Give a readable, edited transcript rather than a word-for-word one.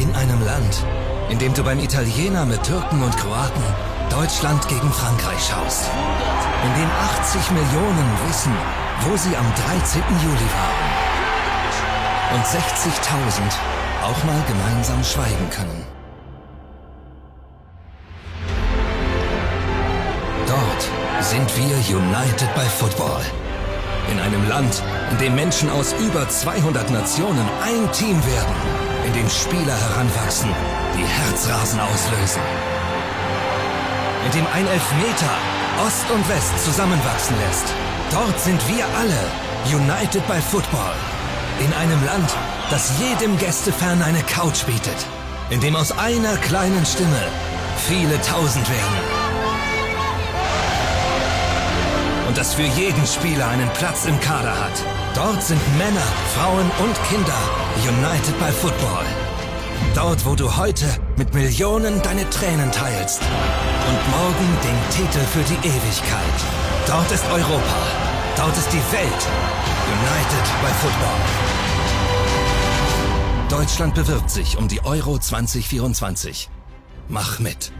In einem Land, in dem du beim Italiener mit Türken und Kroaten Deutschland gegen Frankreich schaust. In dem 80 Millionen wissen, wo sie am 13. Juli waren. Und 60.000 auch mal gemeinsam schweigen können. Dort sind wir United by Football. In einem Land, in dem Menschen aus über 200 Nationen ein Team werden. In dem Spieler heranwachsen, die Herzrasen auslösen. In dem ein Elfmeter Ost und West zusammenwachsen lässt. Dort sind wir alle United by Football. In einem Land, das jedem Gästefan eine Couch bietet. In dem aus einer kleinen Stimme viele Tausend werden. Und das für jeden Spieler einen Platz im Kader hat. Dort sind Männer, Frauen und Kinder United by Football. Dort, wo du heute mit Millionen deine Tränen teilst. Und morgen den Titel für die Ewigkeit. Dort ist Europa. Dort ist die Welt. United by Football. Deutschland bewirbt sich um die Euro 2024. Mach mit.